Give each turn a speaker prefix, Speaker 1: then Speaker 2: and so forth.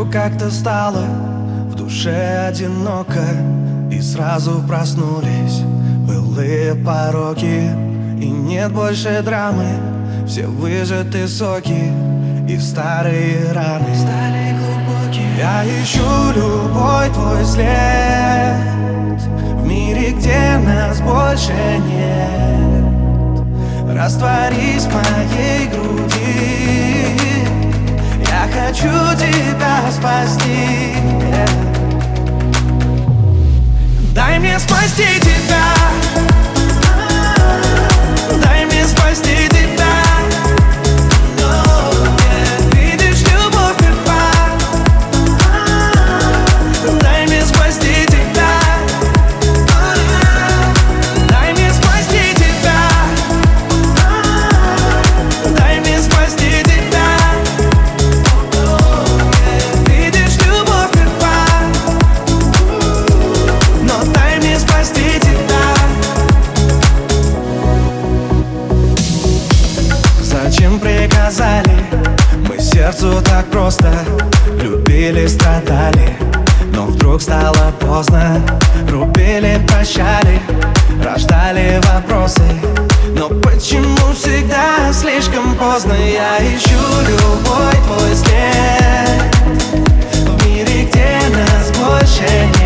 Speaker 1: Вдруг как-то стало в душе одиноко, и сразу проснулись былые пороки. И нет больше драмы, все выжаты соки, и старые раны стали глубокие. Я ищу любой твой след в мире, где нас больше нет. Растворись в моей груди, я хочу тебя спасти. Дай мне спасти тебя, дай мне спасти тебя. Видишь, любовь мертва. Дай мне спасти тебя, дай мне спасти тебя, дай мне спасти тебя. Видишь, любовь мертва, но дай мне спасти тебя. Зачем приказали? Мы сердцу так просто любили, страдали, но вдруг стало поздно. Рубили, прощали, рождали вопросы, но почему всегда слишком поздно? Я ищу любой твой след в мире, где нас больше нет.